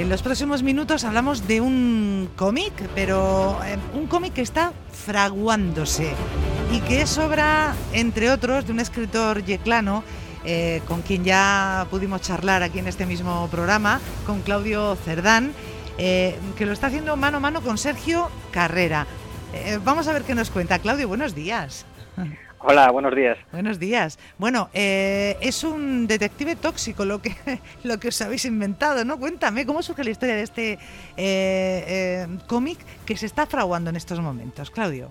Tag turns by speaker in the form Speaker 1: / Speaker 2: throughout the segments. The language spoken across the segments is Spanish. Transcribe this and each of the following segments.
Speaker 1: En los próximos minutos hablamos de un cómic, pero un cómic que está fraguándose y que es obra, entre otros, de un escritor yeclano con quien ya pudimos charlar aquí en este mismo programa, con Claudio Cerdán, que lo está haciendo mano a mano con Sergio Carrera. Vamos a ver qué nos cuenta. Claudio, buenos días.
Speaker 2: Hola, buenos días.
Speaker 1: Buenos días. Bueno, es un detective tóxico lo que os habéis inventado, ¿no? Cuéntame, ¿cómo surge la historia de este cómic que se está fraguando en estos momentos, Claudio?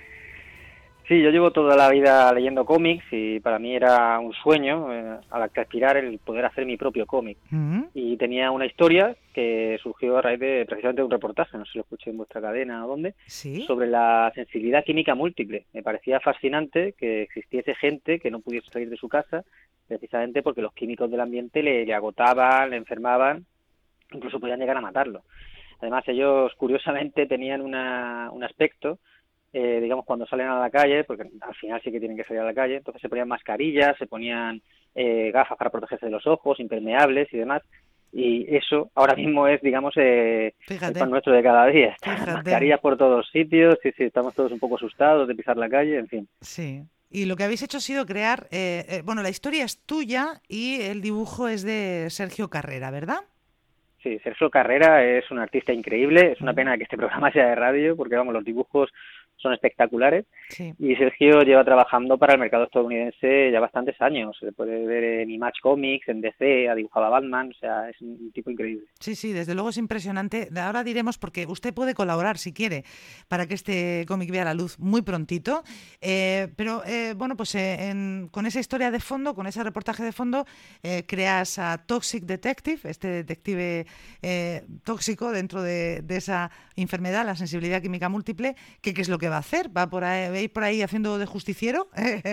Speaker 2: Sí, yo llevo toda la vida leyendo cómics y para mí era un sueño al que aspirar el poder hacer mi propio cómic. Y tenía una historia que surgió a raíz de precisamente un reportaje, no sé si lo escuché en vuestra cadena o dónde,
Speaker 1: ¿Sí?
Speaker 2: sobre la sensibilidad química múltiple. Me parecía fascinante que existiese gente que no pudiese salir de su casa precisamente porque los químicos del ambiente le agotaban, le enfermaban, incluso podían llegar a matarlo. Además, ellos curiosamente tenían un aspecto, digamos, cuando salen a la calle, porque al final sí que tienen que salir a la calle, entonces se ponían mascarillas, se ponían gafas para protegerse de los ojos, impermeables y demás, y eso ahora mismo es, digamos, el pan nuestro de cada día. Mascarillas por todos sitios, sí, estamos todos un poco asustados de pisar la calle, en fin.
Speaker 1: Sí. Y lo que habéis hecho ha sido crear, bueno, la historia es tuya y el dibujo es de Sergio Carrera, ¿verdad?
Speaker 2: Sí, Sergio Carrera es un artista increíble, es una pena que este programa sea de radio, porque vamos, los dibujos son espectaculares. Sí. Y Sergio lleva trabajando para el mercado estadounidense ya bastantes años. Se puede ver en Image Comics, en DC, ha dibujado a Batman, o sea, es un tipo increíble.
Speaker 1: Sí, desde luego es impresionante. Ahora diremos, porque usted puede colaborar si quiere, para que este cómic vea la luz muy prontito. Pero bueno, pues con esa historia de fondo, con ese reportaje de fondo, creas a Toxic Detective, este detective tóxico dentro de esa enfermedad, la sensibilidad química múltiple. ¿Qué es lo que va a hacer? ¿Va por ahí haciendo de justiciero?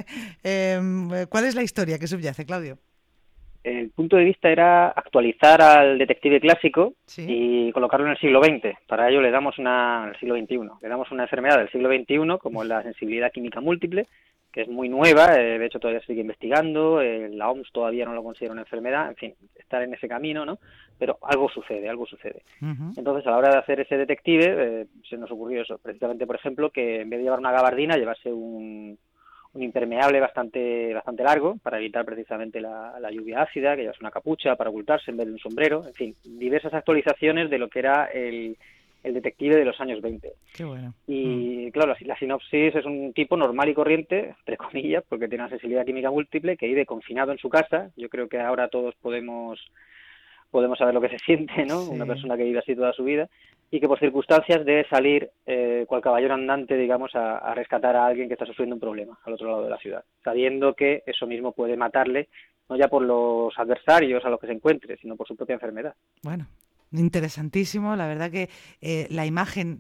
Speaker 1: ¿Cuál es la historia que subyace, Claudio?
Speaker 2: El punto de vista era actualizar al detective clásico, ¿sí?, y colocarlo en el siglo XX. Para ello le damos el siglo XXI. Le damos una enfermedad del siglo XXI, como la sensibilidad química múltiple, que es muy nueva, de hecho todavía se sigue investigando, la OMS todavía no lo considera una enfermedad, en fin, estar en ese camino, ¿no? Pero algo sucede. Uh-huh. Entonces, a la hora de hacer ese detective, se nos ocurrió eso, precisamente, por ejemplo, que en vez de llevar una gabardina, llevarse un impermeable bastante largo para evitar precisamente la lluvia ácida, que llevase una capucha para ocultarse en vez de un sombrero, en fin, diversas actualizaciones de lo que era el detective de los años 20.
Speaker 1: Qué bueno.
Speaker 2: Y claro, la sinopsis es un tipo normal y corriente, entre comillas, porque tiene una sensibilidad química múltiple, que vive confinado en su casa. Yo creo que ahora todos podemos saber lo que se siente, ¿no? Sí. Una persona que vive así toda su vida y que por circunstancias debe salir cual caballero andante, digamos, a rescatar a alguien que está sufriendo un problema al otro lado de la ciudad, sabiendo que eso mismo puede matarle, no ya por los adversarios a los que se encuentre, sino por su propia enfermedad.
Speaker 1: Bueno, interesantísimo, la verdad que la imagen,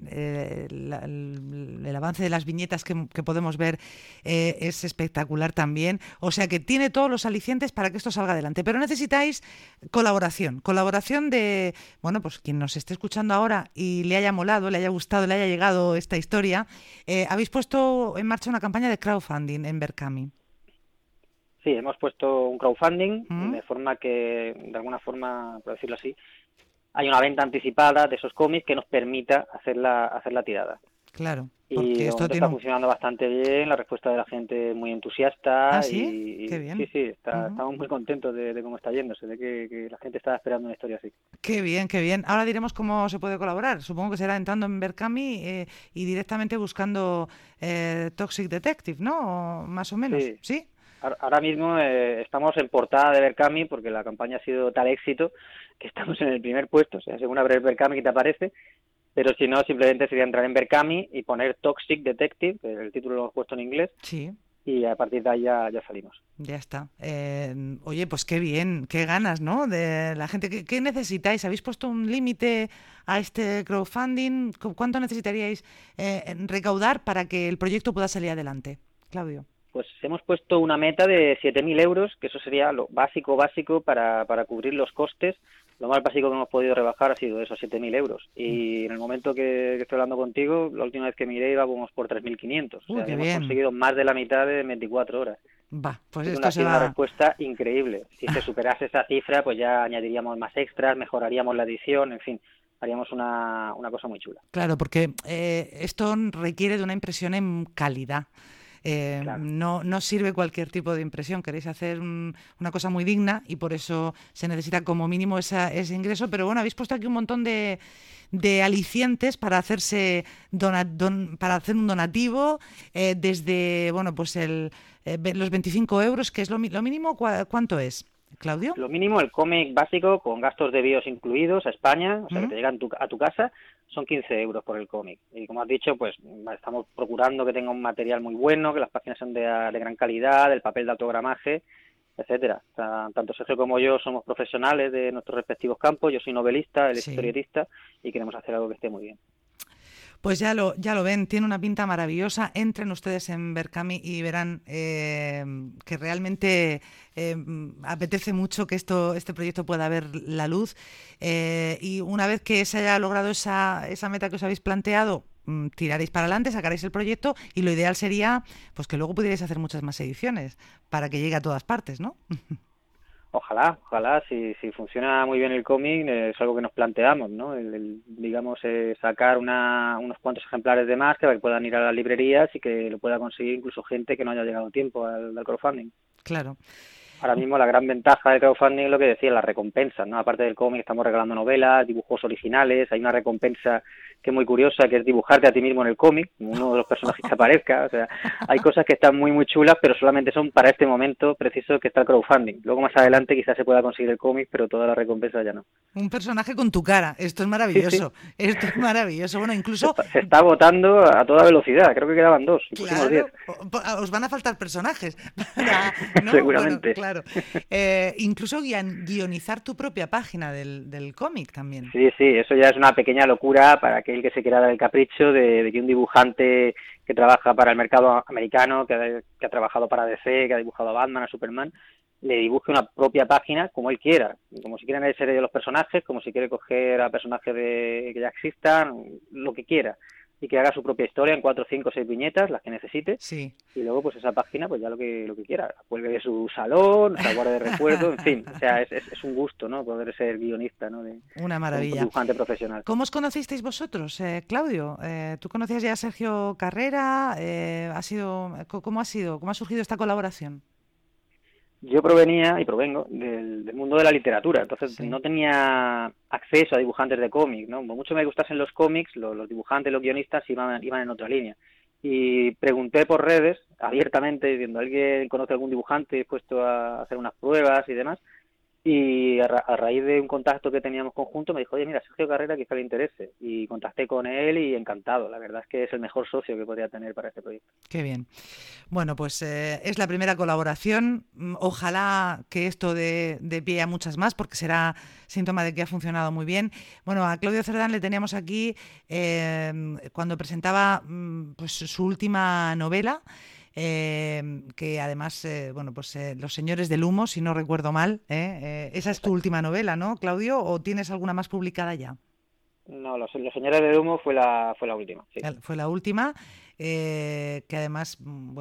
Speaker 1: el avance de las viñetas que podemos ver es espectacular también, o sea que tiene todos los alicientes para que esto salga adelante, pero necesitáis colaboración de, bueno, pues quien nos esté escuchando ahora y le haya molado, le haya gustado, le haya llegado esta historia, habéis puesto en marcha una campaña de crowdfunding en Berkami.
Speaker 2: Sí, hemos puesto un crowdfunding de forma que, de alguna forma, por decirlo así, hay una venta anticipada de esos cómics que nos permita hacer la tirada.
Speaker 1: Claro.
Speaker 2: Y esto está funcionando bastante bien, la respuesta de la gente es muy entusiasta.
Speaker 1: ¿Ah, sí? Qué bien.
Speaker 2: Sí, estamos muy contentos de cómo está yendo. Se ve que la gente está esperando una historia así.
Speaker 1: Qué bien, qué bien. Ahora diremos cómo se puede colaborar. Supongo que será entrando en Berkami y directamente buscando Toxic Detective, ¿no? O más o menos. ¿Sí?
Speaker 2: Ahora mismo estamos en portada de Berkami porque la campaña ha sido tal éxito que estamos en el primer puesto. O sea, según abres Berkami que te aparece, pero si no, simplemente sería entrar en Berkami y poner Toxic Detective, que el título lo hemos puesto en inglés.
Speaker 1: Sí.
Speaker 2: Y a partir de ahí ya salimos.
Speaker 1: Ya está. Oye, pues qué bien, qué ganas, ¿no? De la gente. ¿Qué necesitáis? ¿Habéis puesto un límite a este crowdfunding? ¿Cuánto necesitaríais recaudar para que el proyecto pueda salir adelante? Claudio.
Speaker 2: Pues hemos puesto una meta de 7.000 euros, que eso sería lo básico para cubrir los costes. Lo más básico que hemos podido rebajar ha sido esos 7.000 euros. Y en el momento que estoy hablando contigo, la última vez que miré íbamos por 3.500. O sea, hemos conseguido más de la mitad en 24 horas.
Speaker 1: pues
Speaker 2: es
Speaker 1: esto se va...
Speaker 2: una respuesta increíble. Si se superase esa cifra, pues ya añadiríamos más extras, mejoraríamos la edición, en fin, haríamos una cosa muy chula.
Speaker 1: Claro, porque esto requiere de una impresión en calidad.
Speaker 2: Claro.
Speaker 1: No sirve cualquier tipo de impresión, queréis hacer una cosa muy digna y por eso se necesita como mínimo ese ingreso, pero bueno, habéis puesto aquí un montón de alicientes para hacerse para hacer un donativo desde bueno pues los 25 euros, que es lo mínimo. ¿Cuánto es, Claudio?
Speaker 2: Lo mínimo, el cómic básico con gastos de envíos incluidos a España, o sea, que te llegan a tu casa, son 15 euros por el cómic. Y como has dicho, pues estamos procurando que tenga un material muy bueno, que las páginas sean de gran calidad, el papel de autogramaje, etcétera. O sea, tanto Sergio como yo somos profesionales de nuestros respectivos campos. Yo soy novelista, él es historietista, y queremos hacer algo que esté muy bien.
Speaker 1: Pues ya lo ven, tiene una pinta maravillosa. Entren ustedes en Berkami y verán que realmente apetece mucho que este proyecto pueda ver la luz. Y una vez que se haya logrado esa meta que os habéis planteado, tiraréis para adelante, sacaréis el proyecto y lo ideal sería pues que luego pudierais hacer muchas más ediciones para que llegue a todas partes, ¿no?
Speaker 2: Ojalá, si funciona muy bien el cómic, es algo que nos planteamos, ¿no? Digamos, sacar unos cuantos ejemplares de más que puedan ir a las librerías y que lo pueda conseguir incluso gente que no haya llegado a tiempo al crowdfunding.
Speaker 1: Claro.
Speaker 2: Ahora mismo la gran ventaja del crowdfunding es lo que decía, las recompensas, ¿no? Aparte del cómic estamos regalando novelas, dibujos originales, hay una recompensa que es muy curiosa, que es dibujarte a ti mismo en el cómic, uno de los personajes que aparezca, o sea, hay cosas que están muy muy chulas, pero solamente son para este momento preciso que está el crowdfunding. Luego más adelante quizás se pueda conseguir el cómic, pero todas las recompensas ya no.
Speaker 1: Un personaje con tu cara, esto es maravilloso, sí. Esto es maravilloso. Bueno, incluso...
Speaker 2: Se está agotando a toda velocidad, creo que quedaban 2,
Speaker 1: claro,
Speaker 2: 10.
Speaker 1: Os van a faltar personajes. ¿No?
Speaker 2: Seguramente.
Speaker 1: Bueno, claro. Incluso guionizar tu propia página del cómic también.
Speaker 2: Sí, eso ya es una pequeña locura para aquel que se quiera dar el capricho de que un dibujante que trabaja para el mercado americano, que ha trabajado para DC, que ha dibujado a Batman, a Superman, le dibuje una propia página como él quiera, como si quieren ser ellos los personajes, como si quiere coger a personajes que ya existan, lo que quiera, y que haga su propia historia en 4, 5, 6 viñetas, las que necesite,
Speaker 1: sí.
Speaker 2: Y luego pues esa página pues ya lo que quiera, la cuelgue de su salón, la guarde de recuerdo, en fin, o sea, es un gusto, ¿no? Poder ser guionista, ¿no?
Speaker 1: Una maravilla.
Speaker 2: Un dibujante profesional.
Speaker 1: ¿Cómo os conocisteis vosotros, Claudio? ¿Tú conocías ya a Sergio Carrera? ¿Cómo ha surgido esta colaboración?
Speaker 2: Yo provengo del mundo de la literatura, entonces no tenía acceso a dibujantes de cómics, ¿no? Como mucho me gustasen los cómics, los dibujantes, los guionistas iban en otra línea. Y pregunté por redes, abiertamente, diciendo, ¿alguien conoce algún dibujante dispuesto a hacer unas pruebas y demás? Y a raíz de un contacto que teníamos conjunto me dijo, oye, mira, Sergio Carrera quizá le interese. Y contacté con él y encantado. La verdad es que es el mejor socio que podría tener para este proyecto.
Speaker 1: Qué bien. Bueno, pues es la primera colaboración. Ojalá que esto dé pie a muchas más, porque será síntoma de que ha funcionado muy bien. Bueno, a Claudio Cerdán le teníamos aquí cuando presentaba pues su última novela, que además, Los Señores del Humo, si no recuerdo mal, esa es tu última novela, ¿no, Claudio? ¿O tienes alguna más publicada ya?
Speaker 2: No, Los Señores del Humo fue la última. Sí.
Speaker 1: Fue la última, que además,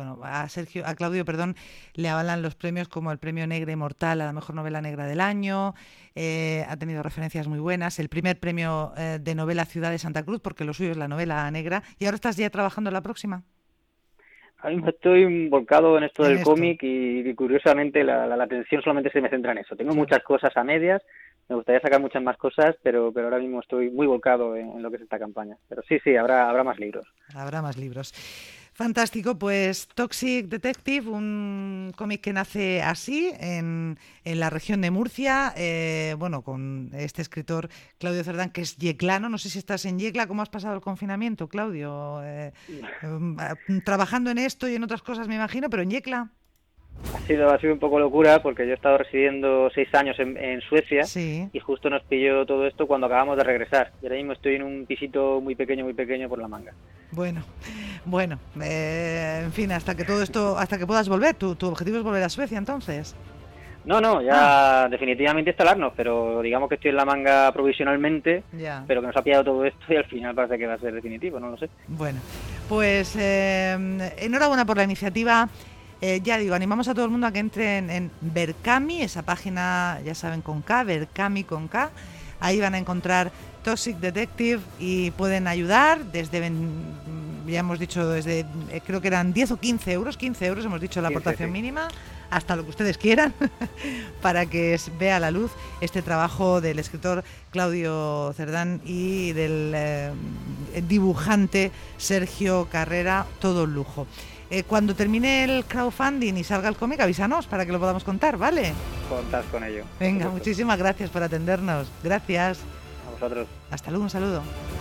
Speaker 1: a Claudio, le avalan los premios como el Premio Negra Inmortal a la mejor novela negra del año, ha tenido referencias muy buenas, el primer premio de novela Ciudad de Santa Cruz, porque lo suyo es la novela negra, y ahora estás ya trabajando en la próxima.
Speaker 2: Ahora mismo estoy volcado en esto del cómic y curiosamente la atención solamente se me centra en eso. Tengo muchas cosas a medias, me gustaría sacar muchas más cosas, pero ahora mismo estoy muy volcado en lo que es esta campaña. Pero sí, habrá más libros. Habrá
Speaker 1: más libros. Fantástico, pues Toxic Detective, un cómic que nace así en la región de Murcia, con este escritor Claudio Cerdán, que es yeclano. No sé si estás en Yecla. ¿Cómo has pasado el confinamiento, Claudio? Trabajando en esto y en otras cosas, me imagino, pero en Yecla.
Speaker 2: Ha sido un poco locura porque yo he estado residiendo 6 años en Suecia,
Speaker 1: sí.
Speaker 2: Y justo nos pilló todo esto cuando acabamos de regresar. Y ahora mismo estoy en un pisito muy pequeño por la manga.
Speaker 1: Bueno, en fin, hasta que puedas volver. ¿Tu objetivo es volver a Suecia entonces?
Speaker 2: No, ya definitivamente instalarnos, pero digamos que estoy en la manga provisionalmente,
Speaker 1: ya.
Speaker 2: Pero que nos ha pillado todo esto y al final parece que va a ser definitivo, no lo sé.
Speaker 1: Bueno, pues enhorabuena por la iniciativa. Ya digo, animamos a todo el mundo a que entren en Berkami, esa página, ya saben, con K, Berkami con K. Ahí van a encontrar Toxic Detective y pueden ayudar desde, ya hemos dicho, desde creo que eran 10 o 15 euros, 15 euros hemos dicho la aportación mínima, hasta lo que ustedes quieran, para que vea la luz este trabajo del escritor Claudio Cerdán y del dibujante Sergio Carrera, todo un lujo. Cuando termine el crowdfunding y salga el cómic, avísanos para que lo podamos contar, ¿vale?
Speaker 2: Contad con ello.
Speaker 1: Venga, muchísimas gracias por atendernos. Gracias.
Speaker 2: A vosotros.
Speaker 1: Hasta luego, un saludo.